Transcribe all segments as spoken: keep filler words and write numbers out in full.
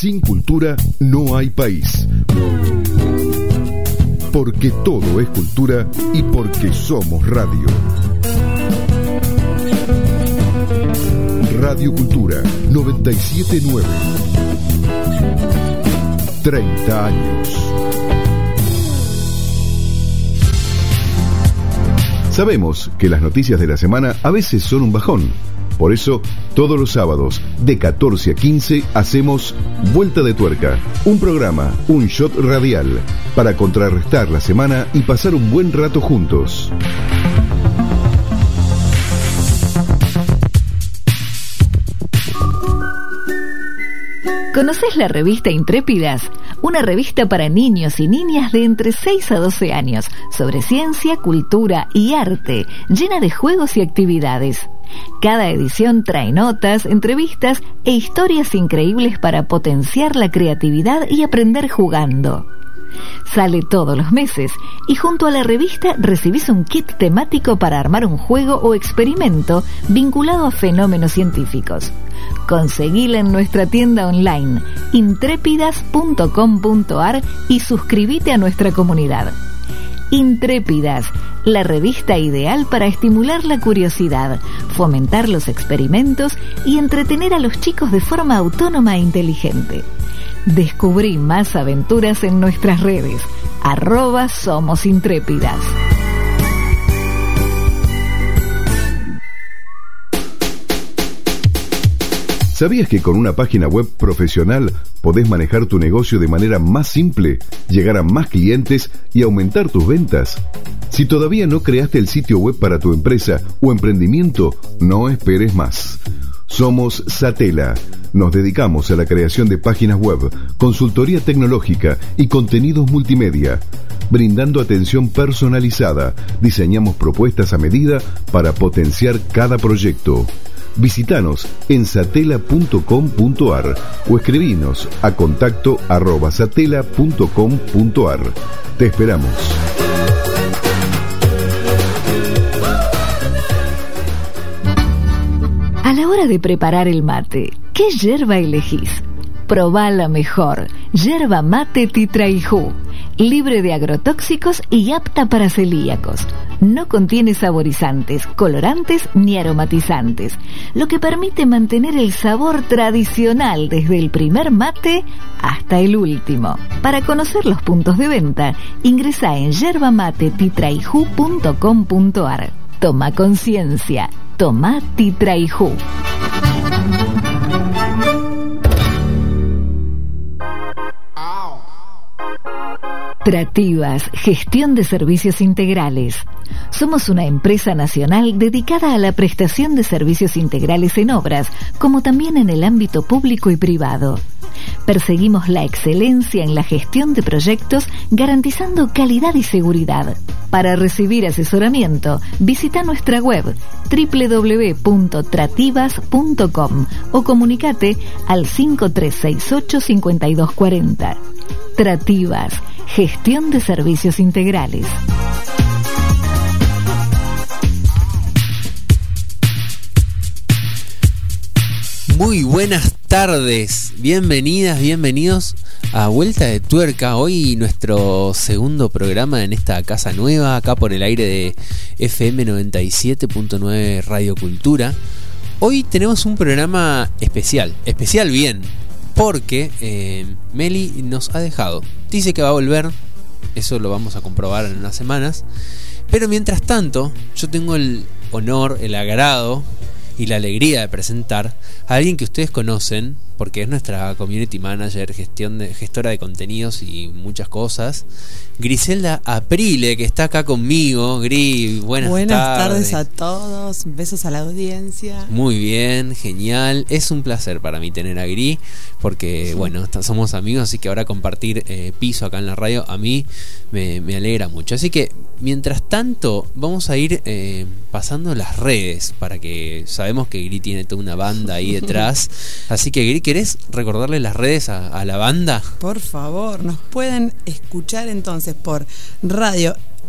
Sin cultura no hay país. Porque todo es cultura y porque somos radio. Radio Cultura noventa y siete punto nueve. treinta años. Sabemos que las noticias de la semana a veces son un bajón. Por eso, todos los sábados, de catorce a quince, hacemos Vuelta de Tuerca. Un programa, un shot radial, para contrarrestar la semana y pasar un buen rato juntos. ¿Conoces la revista Intrépidas? Una revista para niños y niñas de entre seis a doce años, sobre ciencia, cultura y arte, llena de juegos y actividades. Cada edición trae notas, entrevistas e historias increíbles para potenciar la creatividad y aprender jugando. Sale todos los meses y junto a la revista recibís un kit temático para armar un juego o experimento vinculado a fenómenos científicos. Conseguila en nuestra tienda online intrépidas punto com punto a r y suscríbete a nuestra comunidad. Intrépidas, la revista ideal para estimular la curiosidad, fomentar los experimentos y entretener a los chicos de forma autónoma e inteligente. Descubrí más aventuras en nuestras redes, arroba Somos Intrépidas. ¿Sabías que con una página web profesional podés manejar tu negocio de manera más simple, llegar a más clientes y aumentar tus ventas? Si todavía no creaste el sitio web para tu empresa o emprendimiento, no esperes más. Somos Satela. Nos dedicamos a la creación de páginas web, consultoría tecnológica y contenidos multimedia. Brindando atención personalizada, diseñamos propuestas a medida para potenciar cada proyecto. Visítanos en satela punto com punto a r o escribinos a contacto arroba satela punto com punto a r. Te esperamos. A la hora de preparar el mate, ¿qué yerba elegís? Probá la mejor, yerba mate Titraijú, libre de agrotóxicos y apta para celíacos. No contiene saborizantes, colorantes ni aromatizantes, lo que permite mantener el sabor tradicional desde el primer mate hasta el último. Para conocer los puntos de venta, ingresa en yerba mate titraijú punto com punto a r. Toma conciencia, toma Titraijú. Trativas, gestión de servicios integrales. Somos una empresa nacional dedicada a la prestación de servicios integrales en obras, como también en el ámbito público y privado. Perseguimos la excelencia en la gestión de proyectos, garantizando calidad y seguridad. Para recibir asesoramiento, visita nuestra web doble u doble u doble u punto trativas punto com o comunicate al cinco tres seis ocho cinco dos cuatro cero. Trativas, gestión de servicios integrales. Muy buenas tardes, bienvenidas, bienvenidos a Vuelta de Tuerca. Hoy nuestro segundo programa en esta casa nueva, acá por el aire de F M noventa y siete punto nueve Radio Cultura. Hoy tenemos un programa especial, especial bien, porque eh, Meli nos ha dejado. Dice que va a volver, eso lo vamos a comprobar en unas semanas. Pero mientras tanto, yo tengo el honor, el agrado y la alegría de presentar a alguien que ustedes conocen, porque es nuestra community manager, gestión de, gestora de contenidos y muchas cosas, Griselda Aprile, que está acá conmigo. Gri, buenas, buenas tardes. tardes a todos, besos a la audiencia. Muy bien, genial, es un placer para mí tener a Gri, porque sí, bueno, somos amigos, así que ahora compartir eh, piso acá en la radio a mí me, me alegra mucho. Así que mientras tanto vamos a ir eh, pasando las redes, para que sabemos que Gri tiene toda una banda ahí detrás. Así que Gri, ¿querés recordarle las redes a, a la banda? Por favor, nos pueden escuchar entonces por radio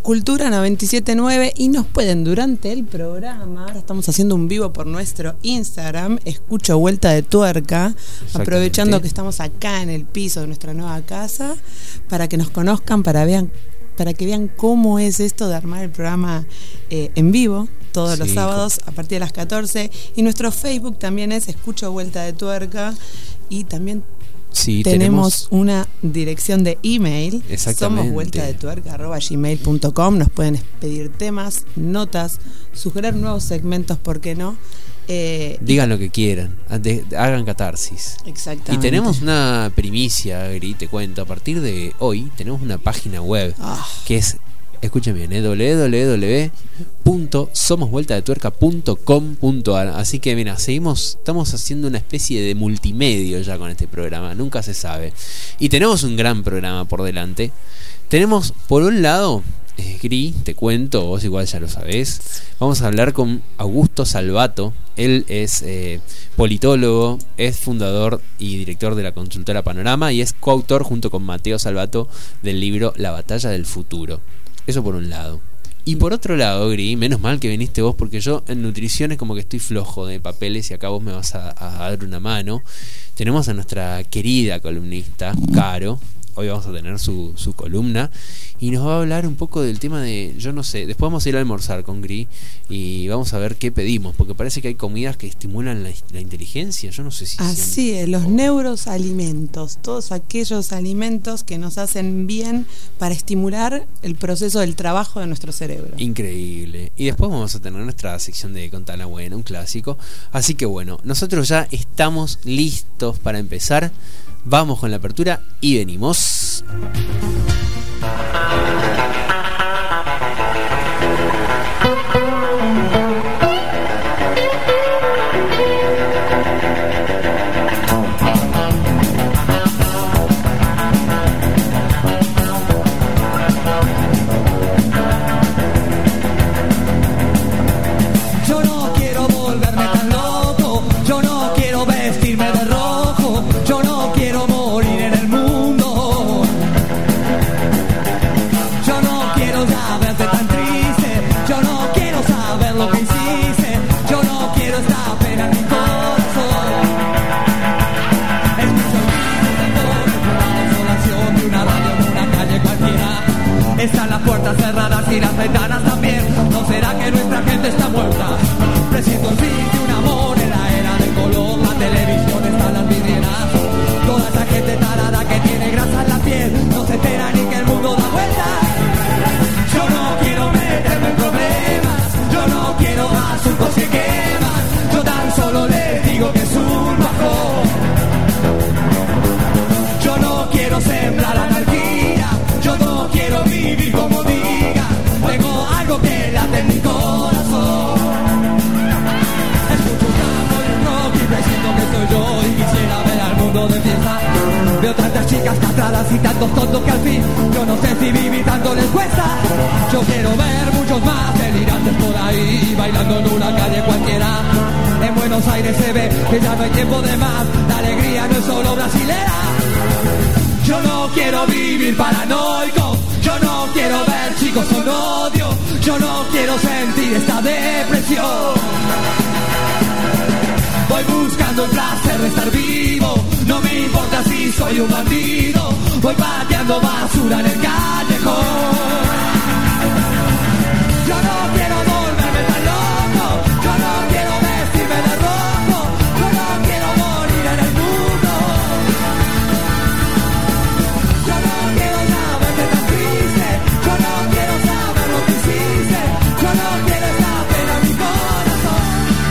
Cultura noventa y siete punto nueve y nos pueden durante el programa, ahora estamos haciendo un vivo por nuestro Instagram, Escucho Vuelta de Tuerca, aprovechando que estamos acá en el piso de nuestra nueva casa, para que nos conozcan, para vean para que vean cómo es esto de armar el programa eh, en vivo todos sí, los sábados a partir de las catorce, y nuestro Facebook también es Escucho Vuelta de Tuerca, y también sí, tenemos, tenemos una dirección de email, somos vuelta de tuerca arroba gmail punto com. Nos pueden pedir temas, notas, sugerir nuevos segmentos, ¿por qué no? Eh, Digan lo que quieran, hagan catarsis. Exactamente. Y tenemos una primicia, Gri, te cuento. A partir de hoy tenemos una página web oh. que es, escuchen bien, eh, doble u doble u doble u punto somos vuelta de tuerca punto com punto a r. Así que mira, seguimos, estamos haciendo una especie de multimedio ya con este programa, nunca se sabe. Y tenemos un gran programa por delante. Tenemos, por un lado, eh, Gri, te cuento, vos igual ya lo sabés, vamos a hablar con Augusto Salvato. Él es eh, politólogo, es fundador y director de la consultora Panorama y es coautor junto con Mateo Salvato del libro La Batalla del Futuro. Eso por un lado. Y por otro lado, Gri, menos mal que viniste vos, porque yo en nutrición es como que estoy flojo de papeles y acá vos me vas a, a dar una mano. Tenemos a nuestra querida columnista, Caro. Hoy vamos a tener su, su columna y nos va a hablar un poco del tema de, yo no sé, después vamos a ir a almorzar con Gri y vamos a ver qué pedimos, porque parece que hay comidas que estimulan la, la inteligencia, yo no sé si... Así es, los oh. neuroalimentos, todos aquellos alimentos que nos hacen bien para estimular el proceso del trabajo de nuestro cerebro. Increíble. Y después vamos a tener nuestra sección de Contala Buena, un clásico. Así que bueno, nosotros ya estamos listos para empezar. Vamos con la apertura y venimos. Yo no quiero volverme tan loco, yo no quiero vestirme de rojo, yo no quiero morir en el mundo. Yo no quiero ya verte tan triste, yo no quiero saber lo que hiciste, yo no quiero esta pena en mi corazón. Es mi sonido de todo, una desolación de una radio en una calle cualquiera. Están las puertas cerradas y las ventanas también. ¿No será que nuestra gente está muerta? Presiento el fin de un amor en la era del color. La televisión está en las vidrieras. Toda esa gente tarada que tiene grasa en la piel no se entera ni que el mundo da vueltas. Yo no quiero meterme en problemas, yo no quiero asuntos que queman. Yo tan solo les digo que es un bajón. Yo no quiero sembrar anarquía, yo no quiero vivir como diga. Tengo algo que late en mi corazón. Escucho un tango y un rock y presiento que soy yo y quisiera ver al mundo de fiesta. Veo tantas chicas castradas y tantos tontos que al fin yo no sé si vivir tanto les cuesta. Yo quiero ver muchos más delirantes por ahí bailando en una calle cualquiera. En Buenos Aires se ve que ya no hay tiempo de más. La alegría no es solo brasilera. Yo no quiero vivir paranoico, yo no quiero ver chicos con odio, yo no quiero sentir esta depresión. Voy buscando el placer de estar vivo, no me importa si soy un bandido. Voy pateando basura en el callejón. Yo no quiero volverme tan loco, yo no quiero vestirme de rojo, yo no quiero morir en el mundo. Yo no quiero ya verte tan triste, yo no quiero saber lo que hiciste, yo no quiero esta pena en mi corazón.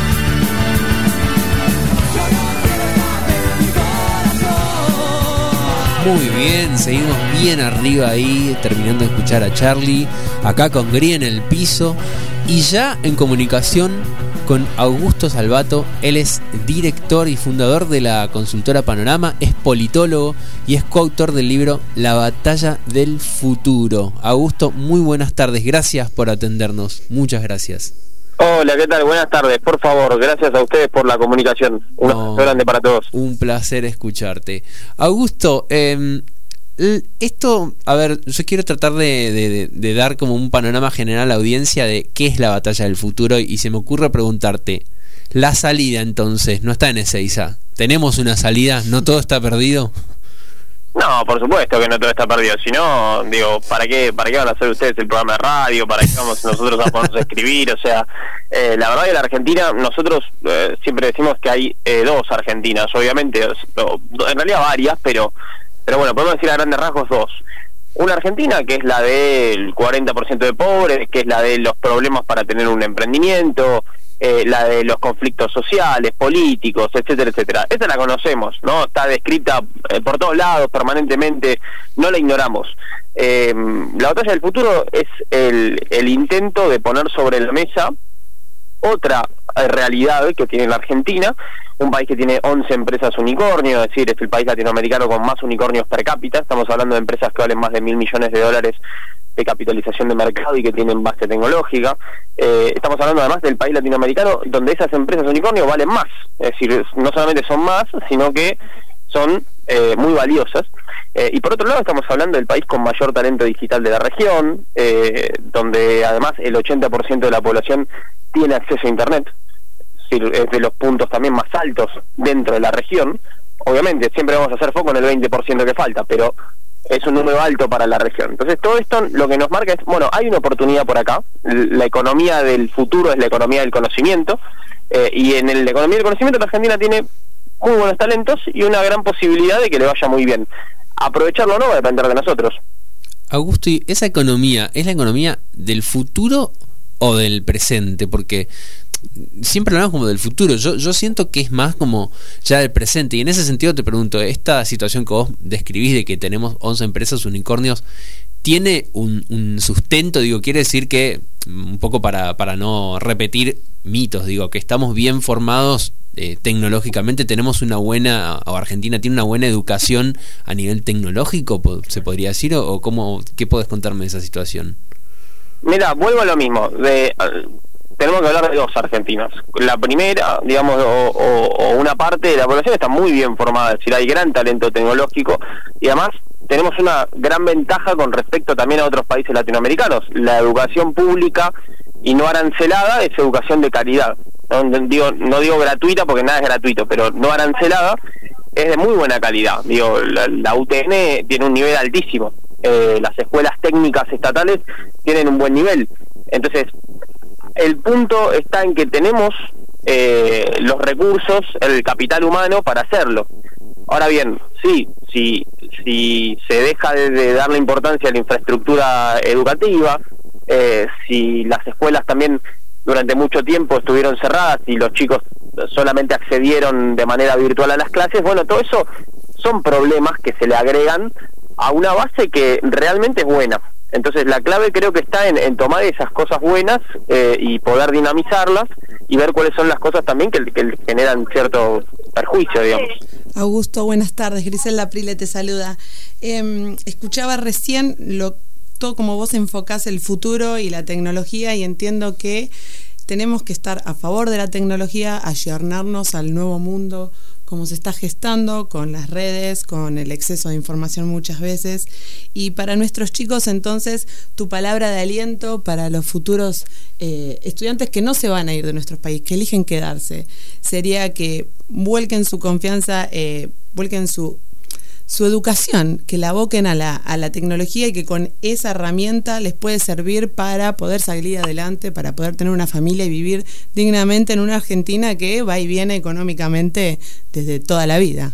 Yo no quiero esta pena en mi corazón. Muy bien, seguimos bien arriba ahí, terminando de escuchar a Charlie, acá con Gri en el piso y ya en comunicación con Augusto Salvato. Él es director y fundador de la consultora Panorama, es politólogo y es coautor del libro La Batalla del Futuro. Augusto, muy buenas tardes, gracias por atendernos, muchas gracias. Hola, ¿qué tal? Buenas tardes. Por favor, gracias a ustedes por la comunicación. Un abrazo no, grande para todos. Un placer escucharte. Augusto, eh, Esto, a ver, yo quiero tratar de, de, de dar como un panorama general a la audiencia de qué es la batalla del futuro, y se me ocurre preguntarte, la salida entonces no está en Ezeiza. ¿Tenemos una salida? ¿No todo está perdido? No, por supuesto que no todo está perdido. Si no, digo, ¿para qué para qué van a hacer ustedes el programa de radio? ¿Para qué vamos nosotros a ponernos a escribir? O sea, eh, la verdad que la Argentina, nosotros eh, siempre decimos que hay eh, dos Argentinas, obviamente, o, en realidad varias, pero pero bueno, podemos decir a grandes rasgos dos. Una Argentina que es la del cuarenta por ciento de pobres, que es la de los problemas para tener un emprendimiento, eh, la de los conflictos sociales, políticos, etcétera, etcétera. Esta la conocemos, ¿no? Está descrita eh, por todos lados, permanentemente, no la ignoramos. Eh, la batalla del futuro es el, el intento de poner sobre la mesa otra eh, realidad que tiene la Argentina, un país que tiene once empresas unicornio, es decir, es el país latinoamericano con más unicornios per cápita. Estamos hablando de empresas que valen más de mil millones de dólares de capitalización de mercado y que tienen base tecnológica. Eh, estamos hablando además del país latinoamericano donde esas empresas unicornio valen más, es decir, no solamente son más, sino que son eh, muy valiosas. Eh, y por otro lado estamos hablando del país con mayor talento digital de la región, eh, donde además el ochenta por ciento de la población tiene acceso a internet, es decir, es de los puntos también más altos dentro de la región. Obviamente siempre vamos a hacer foco en el veinte por ciento que falta, pero es un número alto para la región. Entonces todo esto lo que nos marca es, bueno, hay una oportunidad por acá, la economía del futuro es la economía del conocimiento, eh, y en el, la economía del conocimiento la Argentina tiene muy buenos talentos y una gran posibilidad de que le vaya muy bien. Aprovecharlo o no va a depender de nosotros. Augusto, ¿y esa economía es la economía del futuro o del presente? Porque siempre hablamos como del futuro. Yo, yo siento que es más como ya del presente. Y en ese sentido te pregunto, esta situación que vos describís de que tenemos once empresas unicornios, ¿tiene un, un sustento? Digo, quiere decir que, un poco para, para no repetir mitos, digo, que estamos bien formados eh, tecnológicamente, tenemos una buena, o Argentina tiene una buena educación a nivel tecnológico, se podría decir, o, o cómo, ¿qué podés contarme de esa situación? Mira, vuelvo a lo mismo, de... tenemos que hablar de dos Argentinas. La primera, digamos, o, o, o una parte de la población está muy bien formada, es decir, hay gran talento tecnológico y además tenemos una gran ventaja con respecto también a otros países latinoamericanos. La educación pública y no arancelada es educación de calidad. No digo, no digo gratuita porque nada es gratuito, pero no arancelada es de muy buena calidad. Digo, la, la U T N tiene un nivel altísimo. Eh, las escuelas técnicas estatales tienen un buen nivel. Entonces, el punto está en que tenemos eh, los recursos, el capital humano para hacerlo. Ahora bien, sí, si, si se deja de, de darle importancia a la infraestructura educativa, eh, si las escuelas también durante mucho tiempo estuvieron cerradas y los chicos solamente accedieron de manera virtual a las clases, bueno, todo eso son problemas que se le agregan a una base que realmente es buena. Entonces la clave creo que está en, en tomar esas cosas buenas eh, y poder dinamizarlas y ver cuáles son las cosas también que, que generan cierto perjuicio, digamos. Augusto, buenas tardes. Griselda Prile te saluda. Eh, escuchaba recién lo, todo como vos enfocás el futuro y la tecnología, y entiendo que tenemos que estar a favor de la tecnología, ayornarnos al nuevo mundo como se está gestando con las redes, con el exceso de información muchas veces. Y para nuestros chicos, entonces, tu palabra de aliento para los futuros eh, estudiantes que no se van a ir de nuestro país, que eligen quedarse, sería que vuelquen su confianza, eh, vuelquen su su educación, que la aboquen a la, a la tecnología y que con esa herramienta les puede servir para poder salir adelante, para poder tener una familia y vivir dignamente en una Argentina que va y viene económicamente desde toda la vida.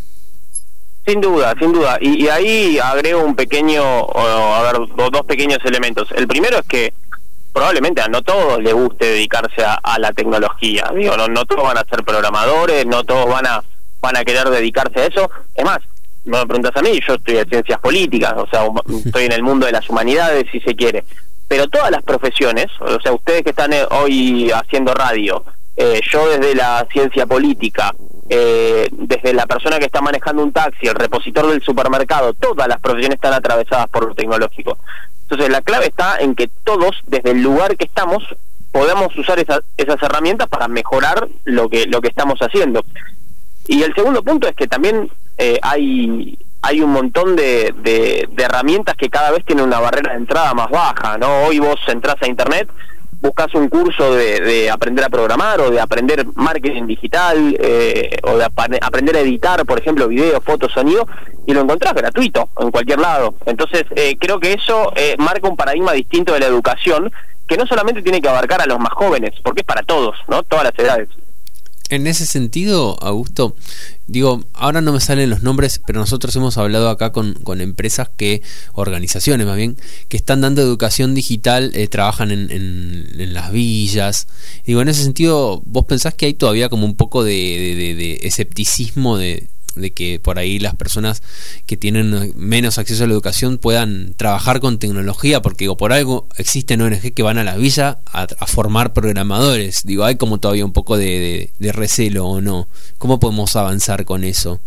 Sin duda, sin duda. Y, y ahí agrego un pequeño, o, a ver, dos pequeños elementos. El primero es que probablemente a no todos les guste dedicarse a, a la tecnología. Digo, no, no todos van a ser programadores, no todos van a, van a querer dedicarse a eso. Es más, no me preguntas a mí, yo estoy en ciencias políticas, o sea, estoy en el mundo de las humanidades, si se quiere, pero todas las profesiones, o sea, ustedes que están hoy haciendo radio, eh, yo desde la ciencia política, eh, desde la persona que está manejando un taxi, el repositor del supermercado, todas las profesiones están atravesadas por lo tecnológico. Entonces la clave está en que todos, desde el lugar que estamos, podamos usar esa, esas herramientas para mejorar lo que, lo que estamos haciendo. Y el segundo punto es que también eh, hay hay un montón de, de, de herramientas que cada vez tienen una barrera de entrada más baja, ¿no? Hoy vos entrás a internet, buscas un curso de, de aprender a programar o de aprender marketing digital eh, o de ap- aprender a editar, por ejemplo, video, fotos, sonido, y lo encontrás gratuito en cualquier lado. Entonces eh, creo que eso eh, marca un paradigma distinto de la educación, que no solamente tiene que abarcar a los más jóvenes, porque es para todos, ¿no? Todas las edades. En ese sentido, Augusto, digo, ahora no me salen los nombres, pero nosotros hemos hablado acá con, con empresas que, organizaciones más bien, que están dando educación digital, eh, trabajan en, en, en las villas. Digo, en ese sentido, ¿vos pensás que hay todavía como un poco de, de, de, de escepticismo de, de que por ahí las personas que tienen menos acceso a la educación puedan trabajar con tecnología? Porque digo, por algo existen O N G que van a la villa a, a formar programadores. Digo, hay como todavía un poco de, de, de recelo, ¿o no? ¿Cómo podemos avanzar con eso?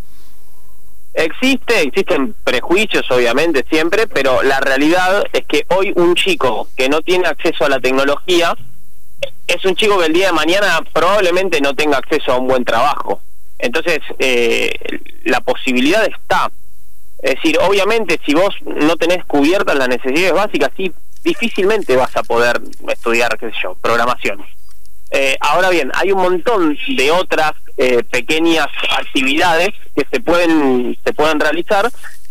Existe, existen prejuicios obviamente siempre, pero la realidad es que hoy un chico que no tiene acceso a la tecnología es un chico que el día de mañana probablemente no tenga acceso a un buen trabajo. Entonces, eh, la posibilidad está. Es decir, obviamente, si vos no tenés cubiertas las necesidades básicas, sí, difícilmente vas a poder estudiar, qué sé yo, programación. Eh, ahora bien, hay un montón de otras eh, pequeñas actividades que se pueden, se pueden realizar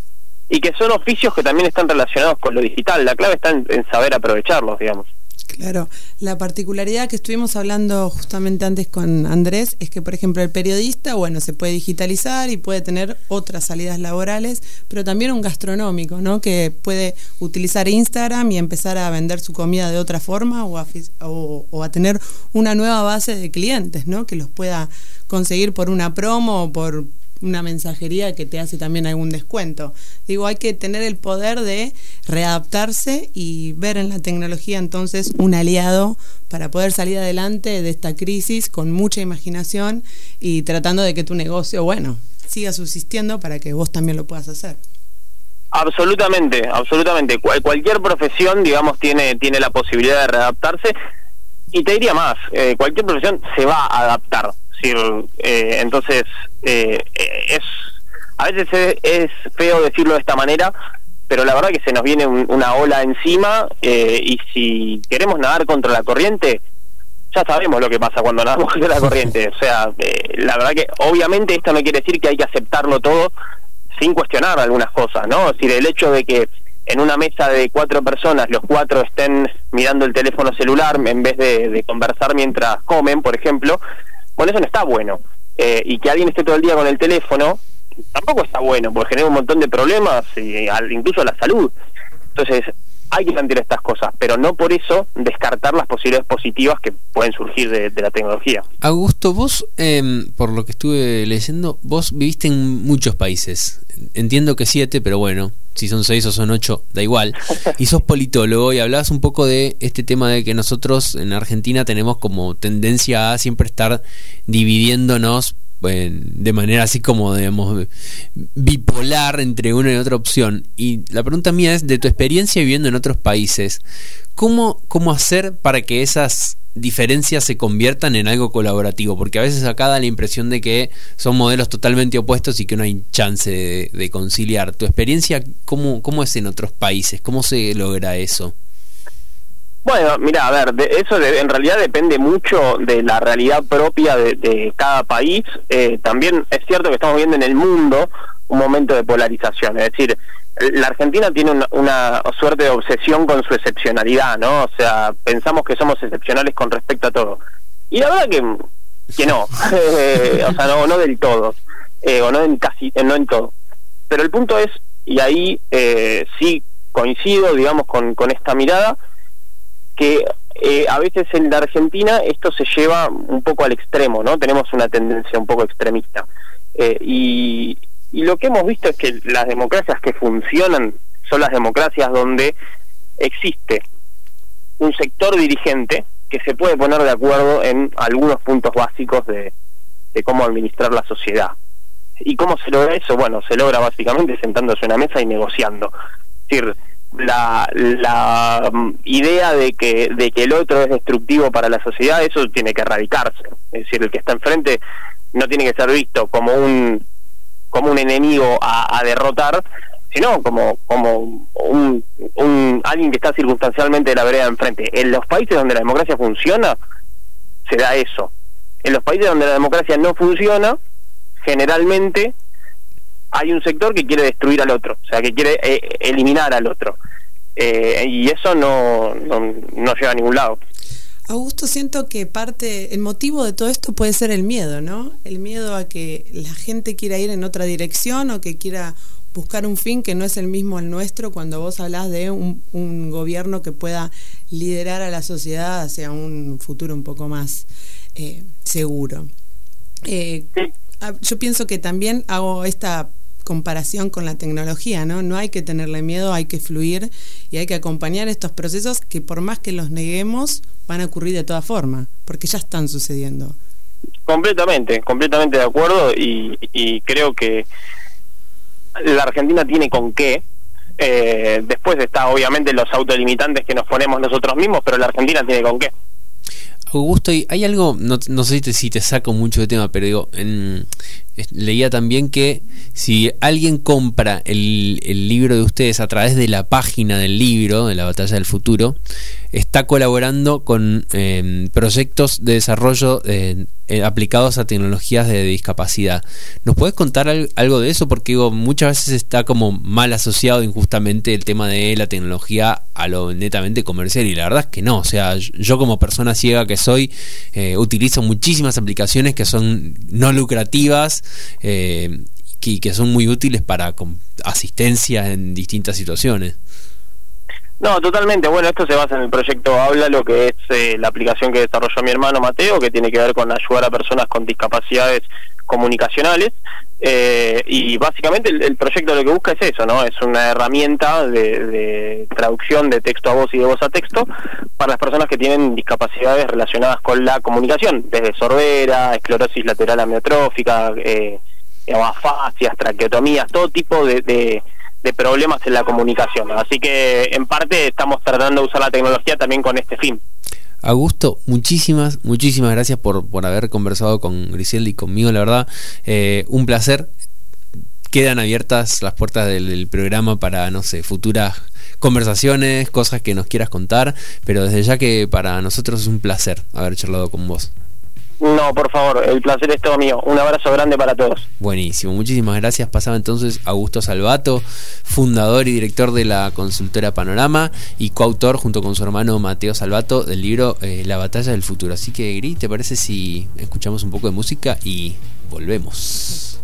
y que son oficios que también están relacionados con lo digital. La clave está en, en saber aprovecharlos, digamos. Claro, la particularidad que estuvimos hablando justamente antes con Andrés es que, por ejemplo, el periodista, bueno, se puede digitalizar y puede tener otras salidas laborales, pero también un gastronómico, ¿no? Que puede utilizar Instagram y empezar a vender su comida de otra forma o a, o, o a tener una nueva base de clientes, ¿no? Que los pueda conseguir por una promo o por una mensajería que te hace también algún descuento. Digo, hay que tener el poder de readaptarse y ver en la tecnología entonces un aliado para poder salir adelante de esta crisis con mucha imaginación y tratando de que tu negocio, bueno, siga subsistiendo para que vos también lo puedas hacer. Absolutamente, absolutamente. Cual, cualquier profesión, digamos, tiene, tiene la posibilidad de readaptarse, y te diría más, eh, cualquier profesión se va a adaptar. Eh, entonces eh, es a veces es, es feo decirlo de esta manera, pero la verdad que se nos viene un, una ola encima, eh, y si queremos nadar contra la corriente, ya sabemos lo que pasa cuando nadamos contra la corriente. O sea, eh, la verdad que obviamente esto no quiere decir que hay que aceptarlo todo sin cuestionar algunas cosas, ¿no? Es decir, el hecho de que en una mesa de cuatro personas los cuatro estén mirando el teléfono celular en vez de, de conversar mientras comen, por ejemplo, bueno, eso no está bueno. Eh, y que alguien esté todo el día con el teléfono tampoco está bueno, porque genera un montón de problemas, y al, incluso a la salud. Entonces, hay que plantear estas cosas, pero no por eso descartar las posibilidades positivas que pueden surgir de, de la tecnología. Augusto, vos, eh, por lo que estuve leyendo, vos viviste en muchos países. Entiendo que siete, pero bueno, si son seis o son ocho, da igual. Y sos politólogo y hablabas un poco de este tema de que nosotros en Argentina tenemos como tendencia a siempre estar dividiéndonos de manera así como, digamos, bipolar entre una y otra opción. Y la pregunta mía es, de tu experiencia viviendo en otros países, ¿cómo, cómo hacer para que esas diferencias se conviertan en algo colaborativo? Porque a veces acá da la impresión de que son modelos totalmente opuestos y que no hay chance de, de conciliar. ¿Tu experiencia cómo, cómo es en otros países? ¿Cómo se logra eso? Bueno, mira, a ver, de, eso de, en realidad depende mucho de la realidad propia de, de cada país. Eh, también es cierto que estamos viendo en el mundo un momento de polarización, es decir, la Argentina tiene una, una suerte de obsesión con su excepcionalidad, ¿no? O sea, pensamos que somos excepcionales con respecto a todo. Y la verdad que, que no, eh, o sea, no, no del todo, eh, o no en casi, eh, no en todo. Pero el punto es, y ahí eh, sí coincido, digamos, con, con esta mirada, que eh, a veces en la Argentina esto se lleva un poco al extremo, ¿no? Tenemos una tendencia un poco extremista. Eh, y, y lo que hemos visto es que las democracias que funcionan son las democracias donde existe un sector dirigente que se puede poner de acuerdo en algunos puntos básicos de, de cómo administrar la sociedad. ¿Y cómo se logra eso? Bueno, se logra básicamente sentándose en una mesa y negociando. Es decir, la la idea de que de que el otro es destructivo para la sociedad, eso tiene que erradicarse. Es decir, el que está enfrente no tiene que ser visto como un como un enemigo a, a derrotar, sino como como un, un alguien que está circunstancialmente de la vereda enfrente. En los países donde la democracia funciona, se da eso. En los países donde la democracia no funciona, generalmente hay un sector que quiere destruir al otro, o sea, que quiere eh, eliminar al otro. Eh, y eso no, no, no lleva a ningún lado. Augusto, siento que parte, el motivo de todo esto puede ser el miedo, ¿no? El miedo a que la gente quiera ir en otra dirección o que quiera buscar un fin que no es el mismo al nuestro, cuando vos hablás de un, un gobierno que pueda liderar a la sociedad hacia un futuro un poco más eh, seguro. Eh, yo pienso que también hago esta comparación con la tecnología, ¿no? No hay que tenerle miedo, hay que fluir y hay que acompañar estos procesos que por más que los neguemos van a ocurrir de todas formas, porque ya están sucediendo. Completamente, completamente de acuerdo, y, y creo que la Argentina tiene con qué. Eh, después está obviamente los autolimitantes que nos ponemos nosotros mismos, pero la Argentina tiene con qué. Augusto, hay algo, no, no sé si te saco mucho de tema, pero digo, en, leía también que si alguien compra el, el libro de ustedes a través de la página del libro, de la Batalla del Futuro, está colaborando con eh, proyectos de desarrollo eh, eh, aplicados a tecnologías de discapacidad. ¿Nos podés contar al, algo de eso? Porque digo, muchas veces está como mal asociado injustamente el tema de la tecnología a lo netamente comercial, y la verdad es que no. O sea, yo como persona ciega que soy, eh, utilizo muchísimas aplicaciones que son no lucrativas, eh, que, que son muy útiles para con, asistencia en distintas situaciones. No, totalmente. Bueno, esto se basa en el proyecto Habla, lo que es eh, la aplicación que desarrolló mi hermano Mateo, que tiene que ver con ayudar a personas con discapacidades comunicacionales, eh, y básicamente el, el proyecto lo que busca es eso, ¿no? Es una herramienta de, de traducción de texto a voz y de voz a texto para las personas que tienen discapacidades relacionadas con la comunicación, desde sordera, esclerosis lateral amiotrófica, eh, afasias, traqueotomías, todo tipo de, de de problemas en la comunicación. Así que en parte estamos tratando de usar la tecnología también con este fin. Augusto, muchísimas, muchísimas gracias por, por haber conversado con Griselda y conmigo, la verdad, eh, un placer. Quedan abiertas las puertas del, del programa para, no sé, futuras conversaciones, cosas que nos quieras contar, pero desde ya que para nosotros es un placer haber charlado con vos. No, por favor, el placer es todo mío. Un abrazo grande para todos. Buenísimo, muchísimas gracias. Pasaba entonces Augusto Salvato, fundador y director de la consultora Panorama y coautor junto con su hermano Mateo Salvato del libro eh, La Batalla del Futuro. Así que, Gris, ¿te parece si escuchamos un poco de música y volvemos?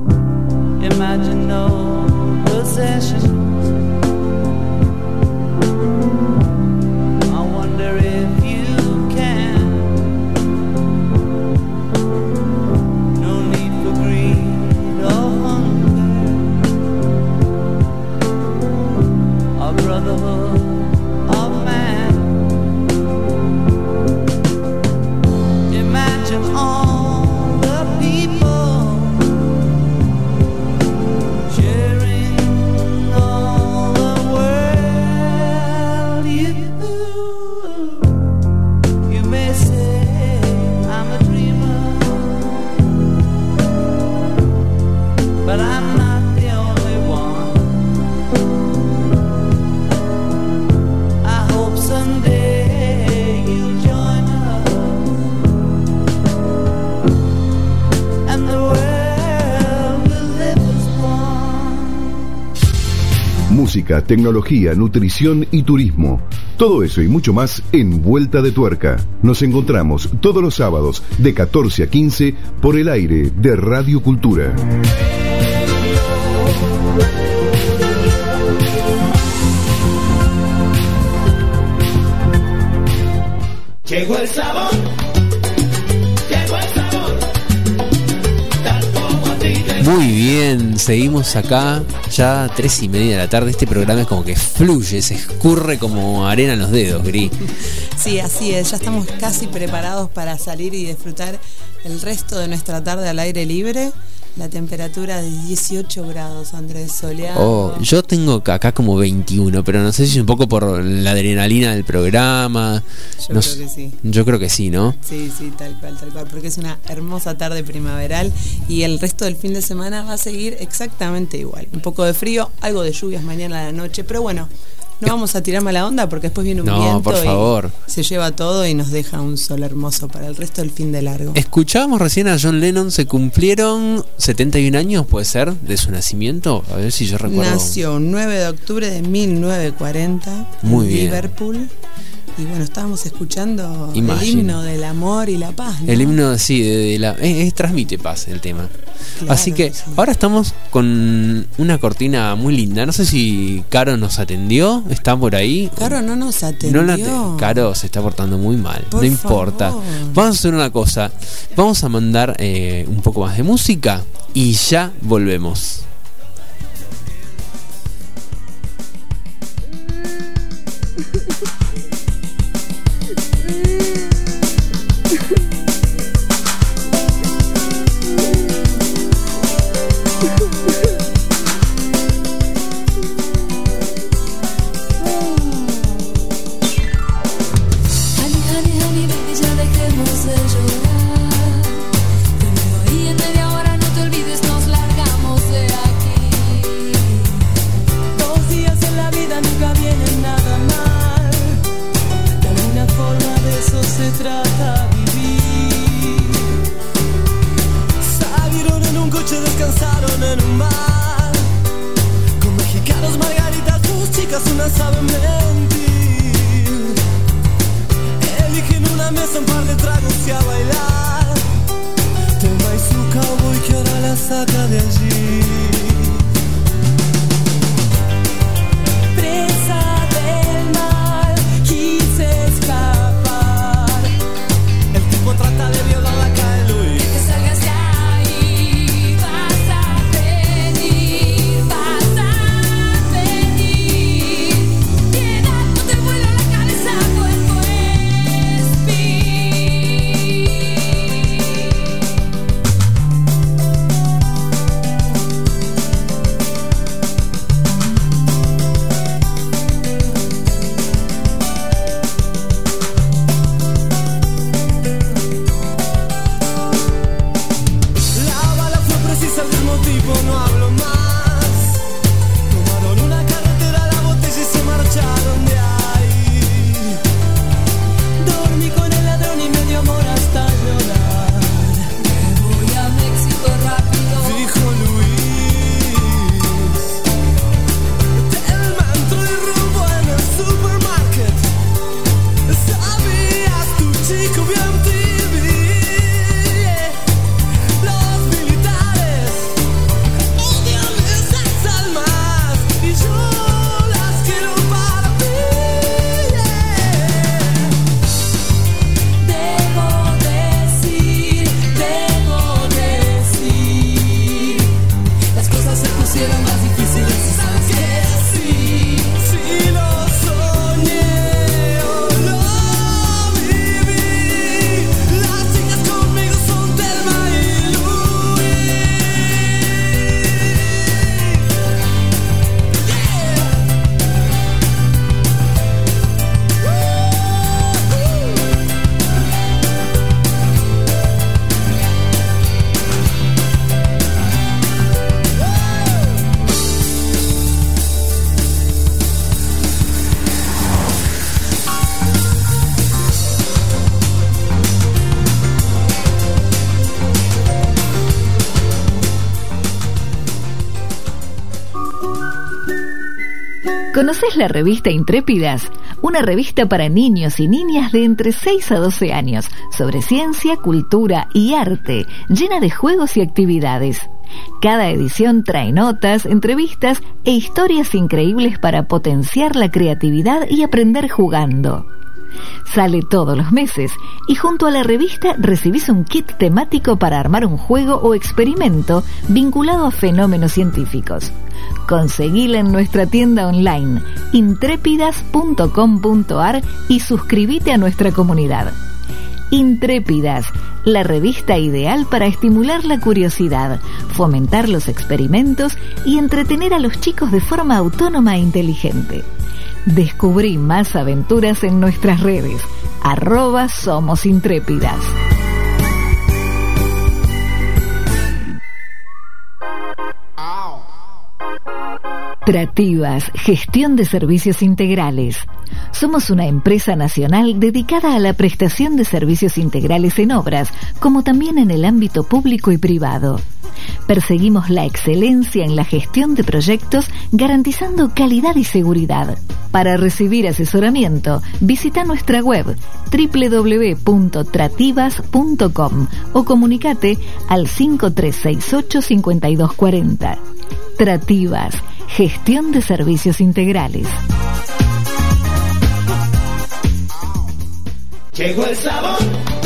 Imagine no possessions. música, tecnología, nutrición y turismo. Todo eso y mucho más en Vuelta de Tuerca. Nos encontramos todos los sábados de catorce a quince por el aire de Radio Cultura. Llegó el sabor, llegó el sabor, tal como a ti te... Muy bien, seguimos acá, ya tres y media de la tarde. Este programa es como que fluye, se escurre como arena en los dedos, Gris. Sí, así es, ya estamos casi preparados para salir y disfrutar el resto de nuestra tarde al aire libre. La temperatura de dieciocho grados, Andrés, soleado. Oh, yo tengo acá como veintiuno, pero no sé si es un poco por la adrenalina del programa. Yo no creo s- que sí. Yo creo que sí, ¿no? Sí, sí, tal cual, tal cual, porque es una hermosa tarde primaveral y el resto del fin de semana va a seguir exactamente igual. Un poco de frío, algo de lluvias mañana a la noche, pero bueno, no vamos a tirar mala onda porque después viene un No, viento por y favor. se lleva todo y nos deja un sol hermoso para el resto del fin de largo. Escuchábamos recién a John Lennon, se cumplieron setenta y un años, puede ser, de su nacimiento. A ver si yo recuerdo. Nació un nueve de octubre de mil novecientos cuarenta Muy en bien. Liverpool. Y bueno, estábamos escuchando Imagine. el himno del amor y la paz, ¿no? El himno, sí, de, de la, es, es- transmite paz el tema. Claro, Así que sí. ahora estamos con una cortina muy linda. No sé si Caro nos atendió, está por ahí. Caro no nos atendió. No la te- Caro se está portando muy mal, Por no importa. favor. Vamos a hacer una cosa. Vamos a mandar eh, un poco más de música y ya volvemos. Honey, honey, honey, baby, ya dejemos de llorar. De nuevo ahí en media hora, no te olvides, nos largamos de aquí. Dos días en la vida nunca vienen nada mal. De alguna forma de eso se trata vivir. Salieron en un coche, descansaron en un bar. Con mexicanos, margaritas, dos chicas, una sabe mentir. Eligen una mesa, un par de tragos y a bailar. Tema y su cowboy que ahora la saca de allí. Presa del mal, quise escapar. El tipo trata de violarla acá en Luis. Que salgas de ahí, vas a venir, vas a venir. Piedad, no te vuela la cabeza, cuerpo espín. ¿Conoces la revista Intrépidas? Una revista para niños y niñas de entre seis a doce años, sobre ciencia, cultura y arte, llena de juegos y actividades. Cada edición trae notas, entrevistas e historias increíbles para potenciar la creatividad y aprender jugando. Sale todos los meses y junto a la revista recibís un kit temático para armar un juego o experimento vinculado a fenómenos científicos. Conseguila en nuestra tienda online intrépidas punto com punto a r y suscríbete a nuestra comunidad. Intrépidas, la revista ideal para estimular la curiosidad, fomentar los experimentos y entretener a los chicos de forma autónoma e inteligente. Descubrí más aventuras en nuestras redes, arroba Somos Intrépidas. Trativas, gestión de servicios integrales. Somos una empresa nacional dedicada a la prestación de servicios integrales en obras, como también en el ámbito público y privado. Perseguimos la excelencia en la gestión de proyectos, garantizando calidad y seguridad. Para recibir asesoramiento, visita nuestra web doble u doble u doble u punto trativas punto com o comunicate al cinco tres seis ocho, cinco dos cuatro cero. Trativas, gestión de servicios integrales. Llegó el sabor,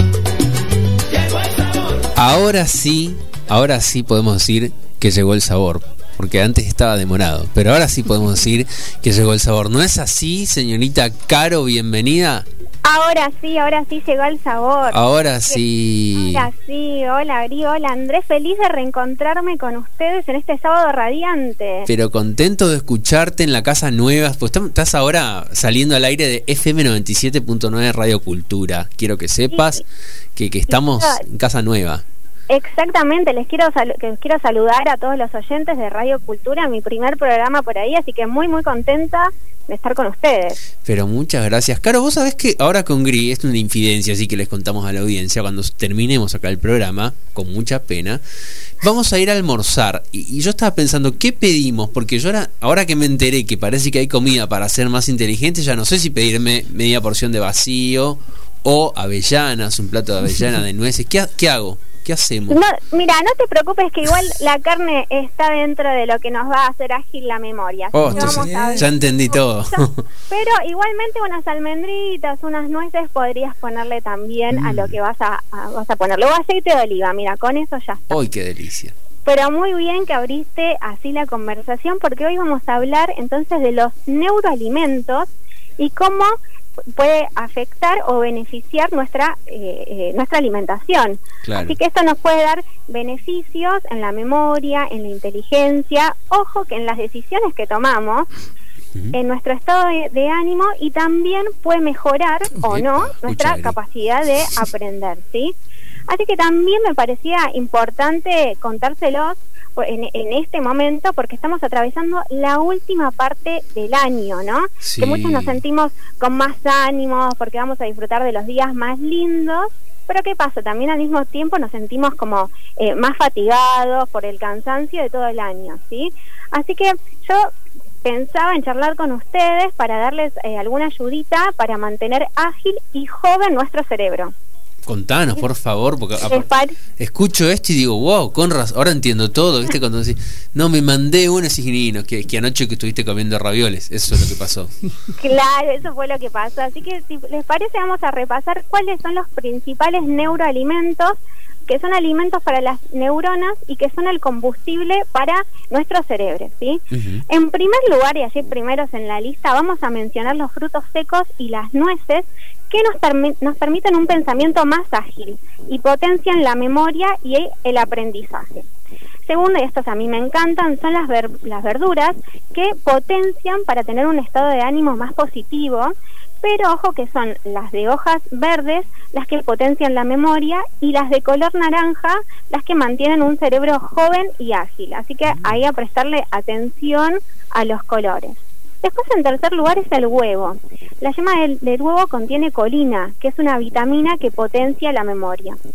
llegó el sabor. Ahora sí, ahora sí podemos decir que llegó el sabor, porque antes estaba demorado, pero ahora sí podemos decir que llegó el sabor. ¿No es así, señorita Caro? Bienvenida. Ahora sí, ahora sí llegó el sabor. Ahora sí. Ahora sí, hola Gri, hola Andrés, feliz de reencontrarme con ustedes en este sábado radiante. Pero contento de escucharte en la casa nueva, pues estás ahora saliendo al aire de F M noventa y siete punto nueve Radio Cultura. Quiero que sepas sí, que, que estamos sí, en casa nueva. Exactamente, les quiero sal- que quiero saludar a todos los oyentes de Radio Cultura, mi primer programa por ahí, así que muy muy contenta de estar con ustedes. Pero muchas gracias. Caro, vos sabés que ahora con Gri, es una infidencia, así que les contamos a la audiencia, cuando terminemos acá el programa, con mucha pena, vamos a ir a almorzar. Y, y yo estaba pensando, ¿qué pedimos? Porque yo ahora, ahora que me enteré que parece que hay comida para ser más inteligente, ya no sé si pedirme media porción de vacío o avellanas, un plato de avellana de nueces. ¿Qué, qué hago? ¿Qué hacemos? No, mira, no te preocupes que igual la carne está dentro de lo que nos va a hacer ágil la memoria. Oh, así que entonces, vamos a ya entendí todo. Pero igualmente unas almendritas, unas nueces podrías ponerle también mm. a lo que vas a, a, vas a ponerle. O aceite de oliva, mira, con eso ya está. ¡Uy, qué delicia! Pero muy bien que abriste así la conversación, porque hoy vamos a hablar entonces de los neuroalimentos y cómo puede afectar o beneficiar nuestra eh, eh, nuestra alimentación. Claro. Así que esto nos puede dar beneficios en la memoria, en la inteligencia, ojo que en las decisiones que tomamos, uh-huh. en nuestro estado de, de ánimo, y también puede mejorar o no nuestra capacidad de aprender, ¿sí? Así que también me parecía importante contárselos En, en este momento, porque estamos atravesando la última parte del año, ¿no? Sí. Que muchos nos sentimos con más ánimos porque vamos a disfrutar de los días más lindos, pero ¿qué pasa? También al mismo tiempo nos sentimos como eh, más fatigados por el cansancio de todo el año, ¿sí? Así que yo pensaba en charlar con ustedes para darles eh, alguna ayudita para mantener ágil y joven nuestro cerebro. Contanos, por favor, porque escucho esto y digo, wow, con razón, ahora entiendo todo, ¿viste? Cuando decís, no, me mandé una y no, que, que anoche que estuviste comiendo ravioles, eso es lo que pasó. Claro, eso fue lo que pasó, así que si les parece vamos a repasar cuáles son los principales neuroalimentos, que son alimentos para las neuronas y que son el combustible para nuestro cerebro, ¿sí? Uh-huh. En primer lugar, y allí primeros en la lista, vamos a mencionar los frutos secos y las nueces, que nos, permi- nos permiten un pensamiento más ágil y potencian la memoria y el aprendizaje. Segundo, y estos a mí me encantan, son las, ver- las verduras, que potencian para tener un estado de ánimo más positivo, pero ojo que son las de hojas verdes las que potencian la memoria y las de color naranja las que mantienen un cerebro joven y ágil. Así que ahí a prestarle atención a los colores. Después, en tercer lugar, es el huevo. La yema del, del huevo contiene colina, que es una vitamina que potencia la memoria.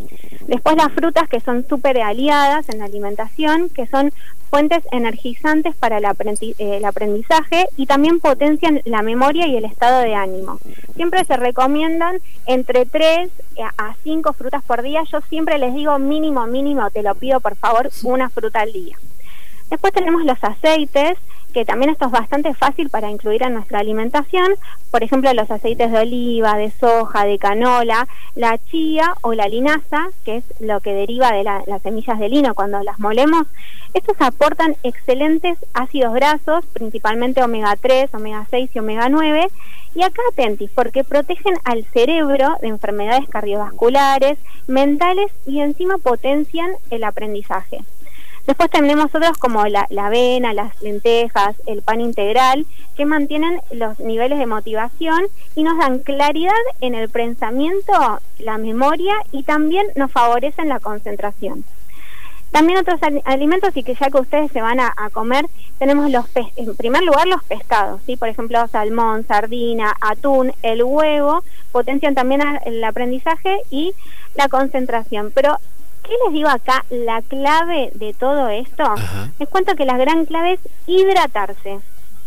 Después las frutas, que son súper aliadas en la alimentación, que son fuentes energizantes para el, aprendi eh, el aprendizaje y también potencian la memoria y el estado de ánimo. Siempre se recomiendan entre tres a cinco frutas por día. Yo siempre les digo mínimo, mínimo, te lo pido por favor, una fruta al día. Después tenemos los aceites, que también esto es bastante fácil para incluir en nuestra alimentación. Por ejemplo, los aceites de oliva, de soja, de canola, la chía o la linaza, que es lo que deriva de la, las semillas de lino cuando las molemos. Estos aportan excelentes ácidos grasos, principalmente omega tres, omega seis y omega nueve. Y acá atentis, porque protegen al cerebro de enfermedades cardiovasculares, mentales y encima potencian el aprendizaje. Después tenemos otros como la, la avena, las lentejas, el pan integral, que mantienen los niveles de motivación y nos dan claridad en el pensamiento, la memoria y también nos favorecen la concentración. También otros alimentos, y que ya que ustedes se van a, a comer, tenemos los pe en primer lugar los pescados, ¿sí? Por ejemplo, salmón, sardina, atún, el huevo, potencian también el aprendizaje y la concentración. Pero ¿qué les digo acá? La clave de todo esto, Ajá. les cuento que la gran clave es hidratarse.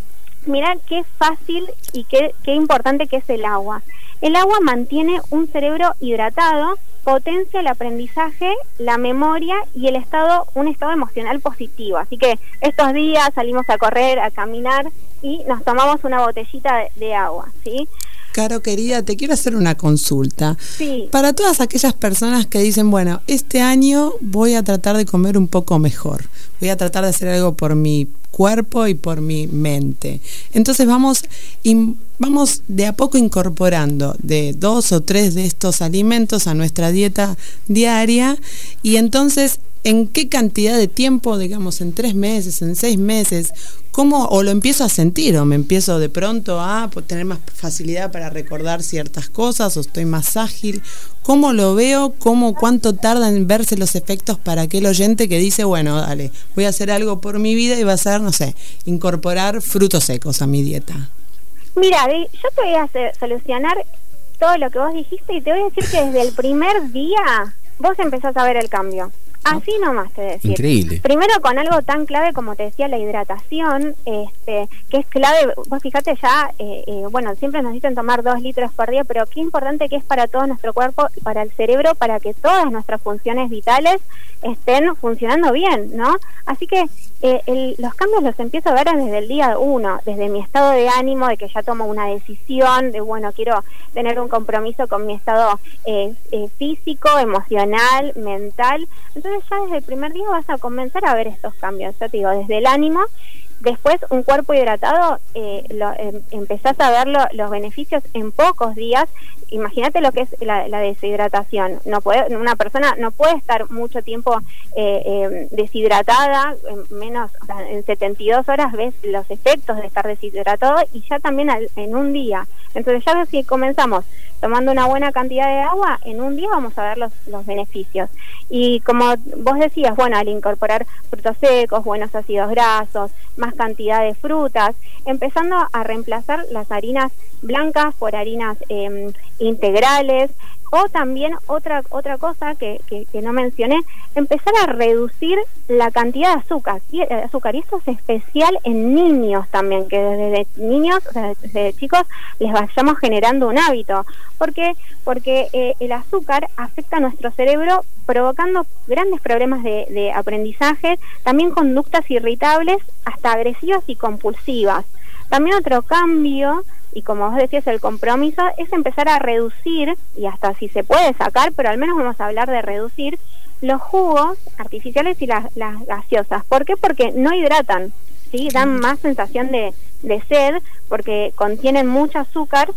Mirá qué fácil y qué, qué importante que es el agua. El agua mantiene un cerebro hidratado, potencia el aprendizaje, la memoria y el estado, un estado emocional positivo. Así que estos días salimos a correr, a caminar y nos tomamos una botellita de, de agua, ¿sí? Caro, querida, te quiero hacer una consulta. Sí. Para todas aquellas personas que dicen, bueno, este año voy a tratar de comer un poco mejor, voy a tratar de hacer algo por mi cuerpo y por mi mente. Entonces vamos, in, vamos de a poco incorporando de dos o tres de estos alimentos a nuestra dieta diaria, y entonces, ¿en qué cantidad de tiempo, digamos, en tres meses, en seis meses, cómo o lo empiezo a sentir, o me empiezo de pronto a tener más facilidad para recordar ciertas cosas, o estoy más ágil? ¿Cómo lo veo? ¿Cómo, cuánto tarda en verse los efectos para aquel oyente que dice, bueno, dale, voy a hacer algo por mi vida y va a ser, no sé, incorporar frutos secos a mi dieta? Mira, yo te voy a hacer, solucionar todo lo que vos dijiste y te voy a decir que desde el primer día vos empezás a ver el cambio. Así nomás te decir. Increíble. Primero con algo tan clave como te decía, la hidratación, este, que es clave. Vos fíjate ya, eh, eh, bueno, siempre nos dicen tomar dos litros por día, pero qué importante que es para todo nuestro cuerpo y para el cerebro, para que todas nuestras funciones vitales estén funcionando bien, ¿no? Así que eh, el, los cambios los empiezo a ver desde el día uno, desde mi estado de ánimo, de que ya tomo una decisión, de bueno, quiero tener un compromiso con mi estado eh, eh, físico, emocional, mental. Entonces ya desde el primer día vas a comenzar a ver estos cambios. Yo te digo, desde el ánimo, después un cuerpo hidratado, eh, lo, eh, empezás a ver lo, los beneficios en pocos días. Imagínate lo que es la, la deshidratación. No puede, una persona no puede estar mucho tiempo eh, eh, deshidratada, en menos, o sea, en setenta y dos horas ves los efectos de estar deshidratado, y ya también al, en un día. Entonces ya si comenzamos tomando una buena cantidad de agua, en un día vamos a ver los, los beneficios. Y como vos decías, bueno, al incorporar frutos secos, buenos ácidos grasos, más cantidad de frutas, empezando a reemplazar las harinas blancas por harinas eh, integrales, o también otra otra cosa que, que, que no mencioné, empezar a reducir la cantidad de azúcar, y, eh, azúcar, y esto es especial en niños también, que desde niños, o sea, desde chicos, les vayamos generando un hábito. ¿Por qué? Porque eh, el azúcar afecta a nuestro cerebro, provocando grandes problemas de, de aprendizaje, también conductas irritables, hasta agresivas y compulsivas. También otro cambio, y como vos decías, el compromiso, es empezar a reducir, y hasta si se puede sacar, pero al menos vamos a hablar de reducir, los jugos artificiales y las, las gaseosas. ¿Por qué? Porque no hidratan, ¿sí? Dan más sensación de, de sed, porque contienen mucho azúcar,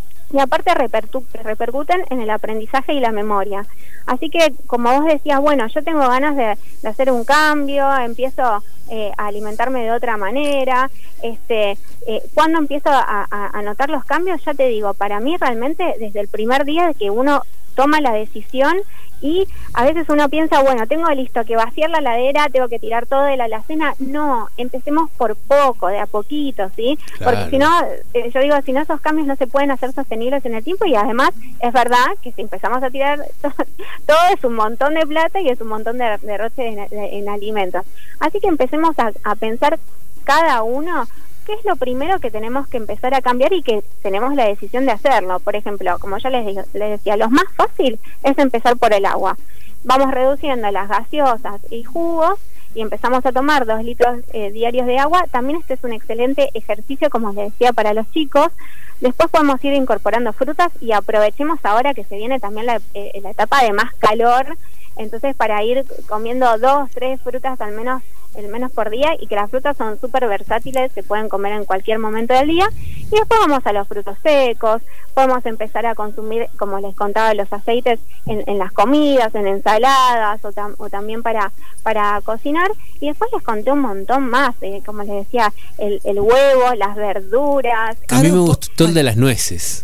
y aparte repercuten en el aprendizaje y la memoria. Así que, como vos decías, bueno, yo tengo ganas de, de hacer un cambio, empiezo eh, a alimentarme de otra manera. Este, eh, cuando empiezo a, a, a notar los cambios, ya te digo, para mí realmente desde el primer día de que uno toma la decisión. Y a veces uno piensa, bueno, tengo listo que vaciar la heladera, tengo que tirar todo de la alacena. No, empecemos por poco, de a poquito, ¿sí? Claro. Porque si no, eh, yo digo, si no, esos cambios no se pueden hacer sostenibles en el tiempo. Y además es verdad que si empezamos a tirar todo, todo es un montón de plata y es un montón de derroche en, en alimentos. Así que empecemos a, a pensar cada uno qué es lo primero que tenemos que empezar a cambiar y que tenemos la decisión de hacerlo. Por ejemplo, como ya les, digo, les decía, lo más fácil es empezar por el agua. Vamos reduciendo las gaseosas y jugos y empezamos a tomar dos litros eh, diarios de agua. También este es un excelente ejercicio, como les decía, para los chicos. Después podemos ir incorporando frutas y aprovechemos ahora que se viene también la, eh, la etapa de más calor. Entonces, para ir comiendo dos, tres frutas al menos el menos por día, y que las frutas son súper versátiles, se pueden comer en cualquier momento del día. Y después vamos a los frutos secos, podemos empezar a consumir, como les contaba, los aceites en, en las comidas, en ensaladas o, tam, o también para para cocinar. Y después les conté un montón más, eh, como les decía, el, el huevo, las verduras. A mí me gustó el de las nueces.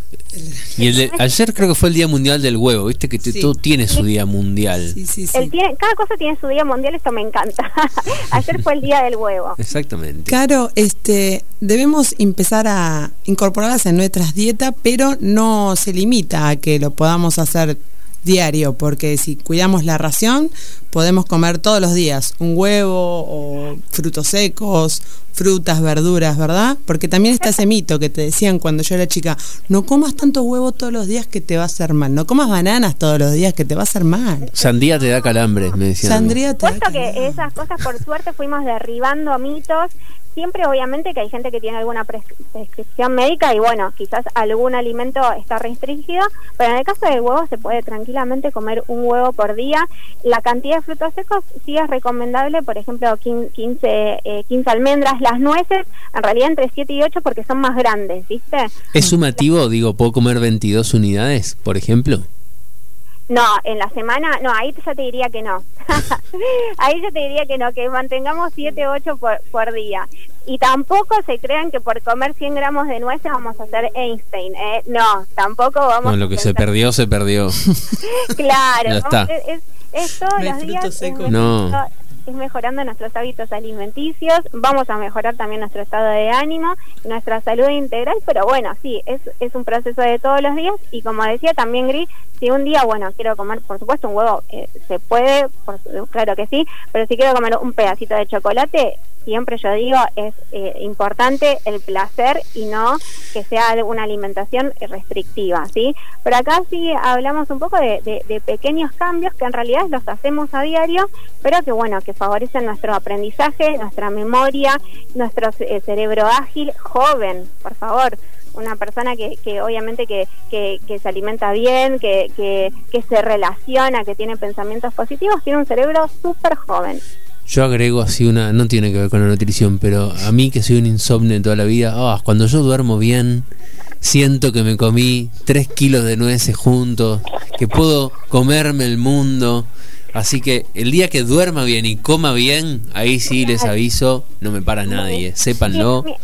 Y el de, ayer creo que fue el Día Mundial del Huevo, viste que Sí. todo tiene su día mundial. Sí, sí, sí. El tiene, cada cosa tiene su día mundial, esto me encanta. Ayer fue el día del huevo. Exactamente. Claro, este, debemos empezar a incorporarlas en nuestras dietas, pero no se limita a que lo podamos hacer diario, porque si cuidamos la ración, podemos comer todos los días un huevo o frutos secos, frutas, verduras, ¿verdad? Porque también está ese mito que te decían cuando yo era chica, no comas tanto huevo todos los días que te va a hacer mal, no comas bananas todos los días que te va a hacer mal. Sandía te da calambres, me decían. Sandría te da Puesto que calor. esas cosas, por suerte, fuimos derribando mitos. Siempre, obviamente, que hay gente que tiene alguna pres- prescripción médica y, bueno, quizás algún alimento está restringido, pero en el caso del huevo se puede tranquilamente comer un huevo por día. La cantidad de frutos secos sí es recomendable, por ejemplo, quince, eh, quince almendras. Las nueces, en realidad, entre siete y ocho porque son más grandes, ¿viste? ¿Es sumativo? Digo, ¿puedo comer veintidós unidades, por ejemplo? No, en la semana, no, ahí ya te diría que no. Ahí yo te diría que no, que mantengamos siete, ocho por, por día. Y tampoco se crean que por comer cien gramos de nueces vamos a hacer Einstein, ¿eh? No, tampoco vamos No, lo a que se pensar- perdió, se perdió. Claro, Ya vamos- está. es, es, es todos No hay los días frutos es secos. No. mejorando- es mejorando nuestros hábitos alimenticios, vamos a mejorar también nuestro estado de ánimo, nuestra salud integral, pero bueno, sí, es, es un proceso de todos los días. Y como decía también Gris, si un día, bueno, quiero comer, por supuesto, un huevo, eh, se puede, por, claro que sí, pero si quiero comer un pedacito de chocolate, siempre yo digo, es eh, importante el placer y no que sea una alimentación restrictiva, ¿sí? Pero acá sí hablamos un poco de, de, de pequeños cambios que en realidad los hacemos a diario, pero que bueno, que favorecen nuestro aprendizaje, nuestra memoria, nuestro eh, cerebro ágil, joven, por favor. Una persona que, que obviamente que, que, que se alimenta bien, que, que, que se relaciona, que tiene pensamientos positivos, tiene un cerebro súper joven. Yo agrego así una, no tiene que ver con la nutrición, pero a mí que soy un insomnio toda la vida, ah, cuando yo duermo bien, siento que me comí tres kilos de nueces juntos, que puedo comerme el mundo. Así que el día que duerma bien y coma bien, ahí sí les aviso, no me para nadie, sépanlo. Sí,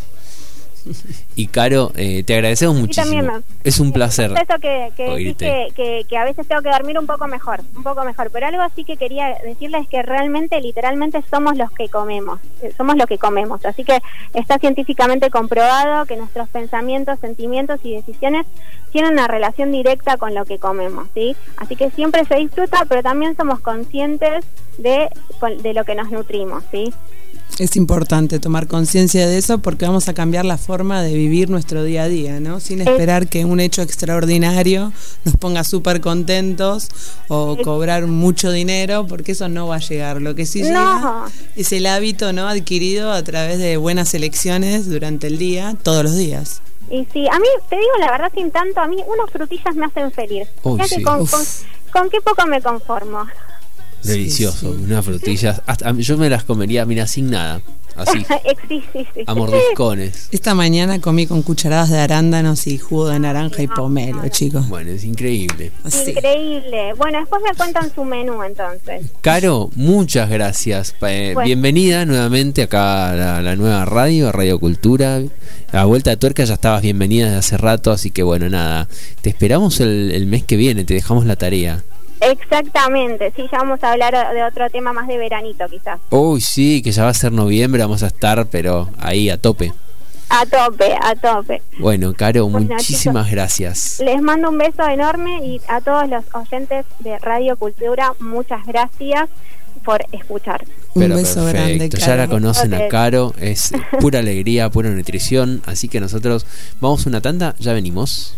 Y Caro, eh, te agradecemos muchísimo. también me- Es un placer Eso que, que, decís oírte. que, que, que a veces tengo que dormir un poco mejor, un poco mejor, pero algo así que quería decirles es que realmente, literalmente somos los que comemos, eh, somos lo que comemos, así que está científicamente comprobado que nuestros pensamientos, sentimientos y decisiones tienen una relación directa con lo que comemos, ¿sí? Así que siempre se disfruta, pero también somos conscientes de, de lo que nos nutrimos, ¿sí? Es importante tomar conciencia de eso porque vamos a cambiar la forma de vivir nuestro día a día, ¿no? Sin esperar que un hecho extraordinario nos ponga súper contentos o cobrar mucho dinero, porque eso no va a llegar. Lo que sí llega No. es el hábito, ¿no?, adquirido a través de buenas elecciones durante el día, todos los días. Y sí, a mí, te digo la verdad, sin tanto, a mí unas frutillas me hacen feliz. Uy, Mirá que sí. con, Uf. con, con qué poco me conformo. Delicioso, Sí, sí. unas frutillas. Hasta, yo me las comería, mira, sin nada. Así, sí, sí, sí. a mordiscones. Esta mañana comí con cucharadas de arándanos y jugo de naranja y pomelo, chicos. Bueno, es increíble. Así. Increíble. Bueno, después me cuentan su menú entonces. Caro, muchas gracias. Eh, Bueno. Bienvenida nuevamente acá a la, la nueva radio, a Radio Cultura. A Vuelta de Tuerca ya estabas bienvenida desde hace rato, así que bueno, nada. Te esperamos el, el mes que viene, te dejamos la tarea. Exactamente, sí, ya vamos a hablar de otro tema más de veranito quizás. Uy, sí, que ya va a ser noviembre, vamos a estar, pero ahí a tope. A tope, a tope. Bueno, Caro, Bueno, muchísimas chicos, gracias. Les mando un beso enorme y a todos los oyentes de Radio Cultura, muchas gracias por escuchar. Un Pero beso grande, perfecto, ya Caro. la conocen a Ok. Caro, es pura alegría, pura nutrición, así que nosotros vamos a una tanda, ya venimos.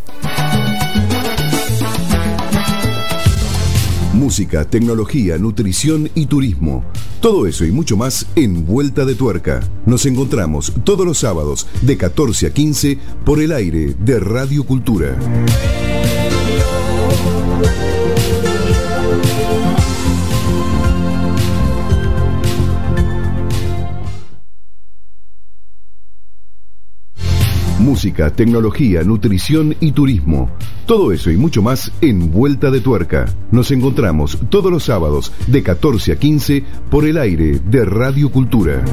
Música, tecnología, nutrición y turismo. Todo eso y mucho más en Vuelta de Tuerca. Nos encontramos todos los sábados de catorce a quince por el aire de Radio Cultura. Música, tecnología, nutrición y turismo. Todo eso y mucho más en Vuelta de Tuerca. Nos encontramos todos los sábados de catorce a quince por el aire de Radio Cultura.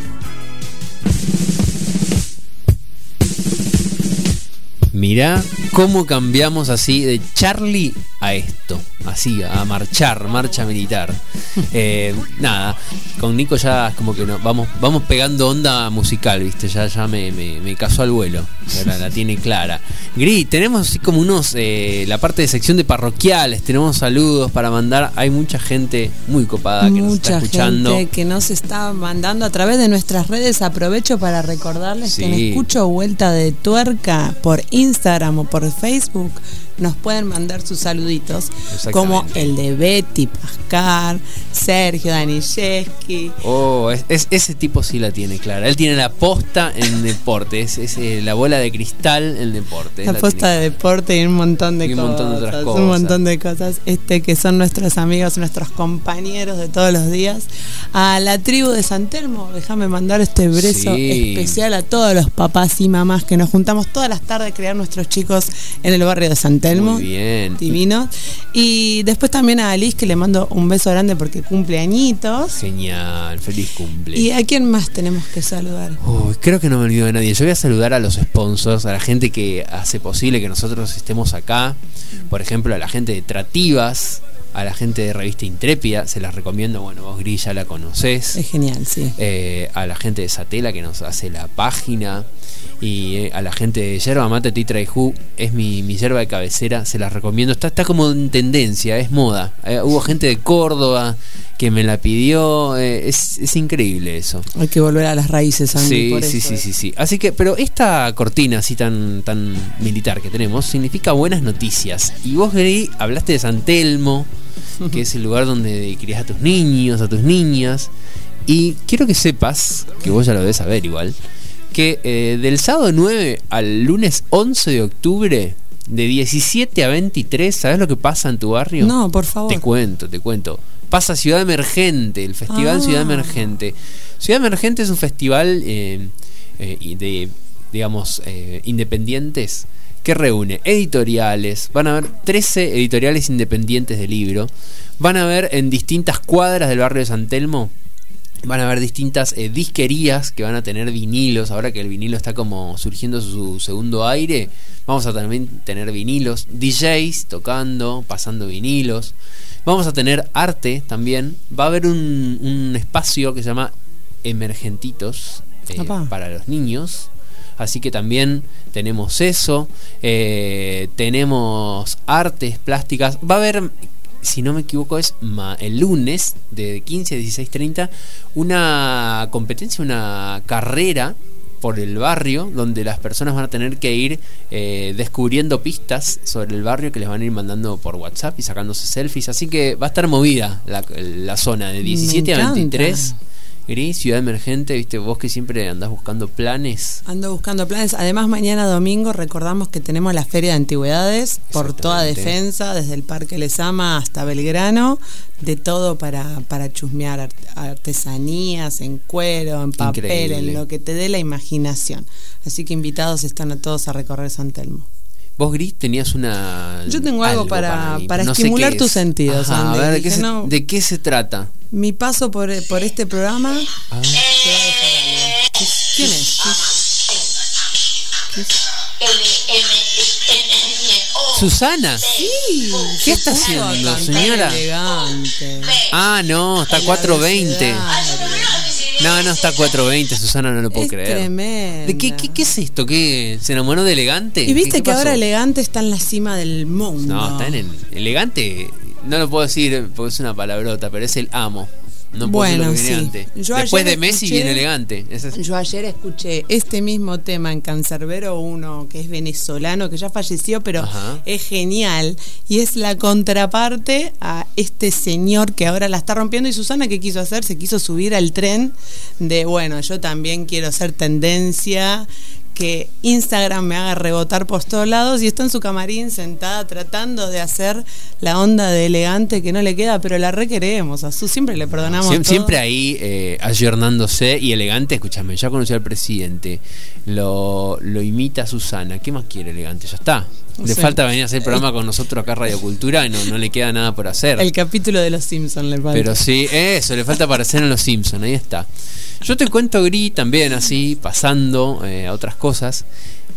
Mirá cómo cambiamos así de Charlie a esto, así, a marchar, marcha militar. Eh, nada, con Nico ya es como que no, vamos, vamos pegando onda musical, viste, ya, ya me, me, me casó al vuelo, la, la tiene clara. Gri, tenemos así como unos, eh, la parte de sección de parroquiales, tenemos saludos para mandar, hay mucha gente muy copada que Mucha nos está escuchando. gente que nos está mandando a través de nuestras redes. Aprovecho para recordarles Sí. que en Escucho Vuelta de Tuerca por Instagram o por Facebook nos pueden mandar sus saluditos, como el de Betty Pascar, Sergio Daniszewski. Oh, es, es- ese tipo sí la tiene clara. Él tiene la posta en deporte, es, es, eh, la bola de cristal en deporte. La Él posta tiene. de deporte y un montón de Y un cosas. montón de otras Un cosas. montón de cosas. Este, que son nuestros amigos, nuestros compañeros de todos los días. A la tribu de San Telmo, déjame mandar este beso Sí. especial a todos los papás y mamás que nos juntamos todas las tardes a criar nuestros chicos en el barrio de San Telmo. Muy bien. Divino. Y después también a Alice, que le mando un beso grande porque cumple añitos. Genial, feliz cumple. ¿Y a quién más tenemos que saludar? Uy, creo que no me olvido de nadie. Yo voy a saludar a los sponsors, a la gente que hace posible que nosotros estemos acá. Por ejemplo, a la gente de Trativas, a la gente de Revista Intrépida, se las recomiendo. Bueno, vos, Gris, ya la conocés. Es genial, sí. Eh, a la gente de Satela que nos hace la página. Y eh, a la gente de Yerba Mate Titra y Ju, es mi, mi yerba de cabecera, se las recomiendo. Está, está como en tendencia, es moda. Eh, hubo gente de Córdoba que me la pidió. eh, es, es increíble eso. Hay que volver a las raíces, Andy. Sí, por sí, eso sí, es. sí, sí. Así que, pero esta cortina así tan, tan militar que tenemos significa buenas noticias. Y vos, Gri, hablaste de San Telmo, que es el lugar donde criás a tus niños, a tus niñas. Y quiero que sepas, que vos ya lo debes saber igual, que eh, del sábado nueve al lunes once de octubre, de diecisiete a veintitrés, ¿sabes lo que pasa en tu barrio? No, por favor. Te cuento, te cuento. Pasa Ciudad Emergente, el festival Ah. Ciudad Emergente. Ciudad Emergente es un festival eh, eh, de, digamos, eh, independientes que reúne editoriales. Van a haber trece editoriales independientes de libro. Van a haber en distintas cuadras del barrio de San Telmo. Van a haber distintas eh, disquerías que van a tener vinilos. Ahora que el vinilo está como surgiendo su segundo aire, vamos a también tener vinilos. D Js tocando, pasando vinilos. Vamos a tener arte también. Va a haber un, un espacio que se llama Emergentitos eh, Apá. para los niños. Así que también tenemos eso. Eh, tenemos artes plásticas. Va a haber, si no me equivoco, es ma- el lunes de quince a dieciséis treinta una competencia, una carrera por el barrio, donde las personas van a tener que ir eh, descubriendo pistas sobre el barrio que les van a ir mandando por WhatsApp y sacándose selfies. Así que va a estar movida la, la zona de diecisiete a veintitrés. Gris, Ciudad Emergente, viste, vos que siempre andás buscando planes. Ando buscando planes. Además, mañana domingo recordamos que tenemos la Feria de Antigüedades por toda defensa, desde el Parque Lezama hasta Belgrano, de todo para, para chusmear art- artesanías en cuero, en papel, Increíble. en lo que te dé la imaginación. Así que invitados están a todos a recorrer San Telmo. Vos, Gris, tenías una... Yo tengo algo para- mí, para no sé estimular qué tus es. sentidos, Ajá, a Andy. ver, ¿de qué, Dije, se, no. ¿de qué se trata? Mi paso por, por este programa. Ah. te va a dejar algo. ¿Quién es? Susana. Sí, ¿Qué se está puso a haciendo, cantar señora? Elegante. Ah, no, está El cuatro veinte. abecedario. No, no está cuatro veinte, Susana, no lo puedo Es creer. tremenda. ¿De qué, qué, qué es esto? ¿Qué, ¿Se enamoró de Elegante? Y viste ¿Qué- qué que ahora pasó? Elegante está en la cima del mundo. No, está en el Elegante. No lo puedo decir porque es una palabrota, pero es el amo. No puedo Bueno, decir lo que viene sí. antes. Yo Después ayer de Messi escuché- viene Elegante. Ese es- Yo ayer escuché este mismo tema en Cancerbero, uno que es venezolano, que ya falleció, pero Ajá. es genial. Y es la contraparte a este señor que ahora la está rompiendo. Y Susana, ¿qué quiso hacer? Se quiso subir al tren de, bueno, yo también quiero ser tendencia, que Instagram me haga rebotar por todos lados, y está en su camarín sentada tratando de hacer la onda de Elegante que no le queda, pero la requeremos. A Su siempre le perdonamos Siem- todo. Siempre ahí eh, ayornándose y Elegante, escúchame, ya conoció al presidente, lo, lo imita Susana. ¿Qué más quiere Elegante? Ya está. No Le sé. falta venir a hacer el programa con nosotros acá Radio Cultura y no, no le queda nada por hacer. El capítulo de los Simpsons le falta. Pero sí, eso, le falta aparecer en Los Simpsons, ahí está. Yo te cuento, Gri, también así, pasando eh, a otras cosas,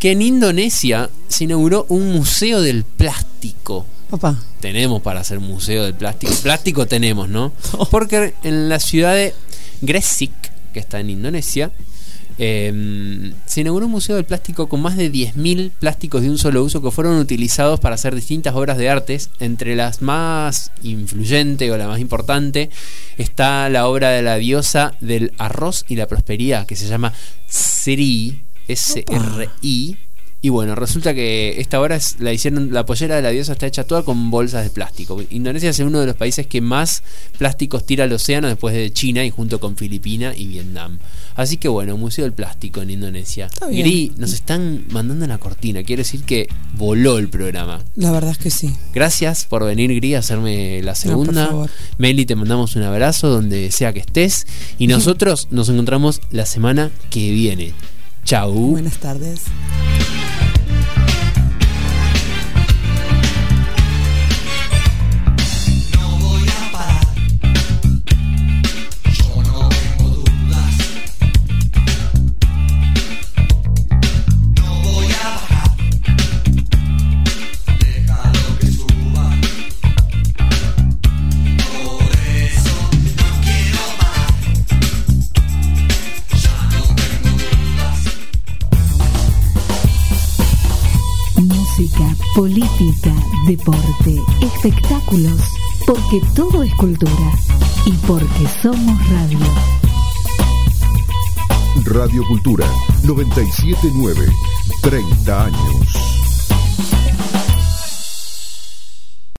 que en Indonesia se inauguró un museo del plástico. Papá. Tenemos para hacer museo del plástico. Plástico tenemos, ¿no? Porque en la ciudad de Gresik, que está en Indonesia, eh, se inauguró un museo del plástico con más de diez mil plásticos de un solo uso que fueron utilizados para hacer distintas obras de artes. Entre las más influyentes o la más importante está la obra de la diosa del arroz y la prosperidad, que se llama Sri, S R I. Y bueno, resulta que esta obra es, la hicieron, la pollera de la diosa está hecha toda con bolsas de plástico. Indonesia es uno de los países que más plásticos tira al océano después de China y junto con Filipinas y Vietnam. Así que bueno, Museo del Plástico en Indonesia. Gri, nos están mandando una cortina, quiere decir que voló el programa. La verdad es que sí. Gracias por venir, Gri, a hacerme la segunda. No, por favor. Meli, te mandamos un abrazo donde sea que estés. Y nosotros nos encontramos la semana que viene. Chau. Buenas tardes. Política, deporte, espectáculos, porque todo es cultura y porque somos radio. Radio Cultura noventa y siete punto nueve, treinta años.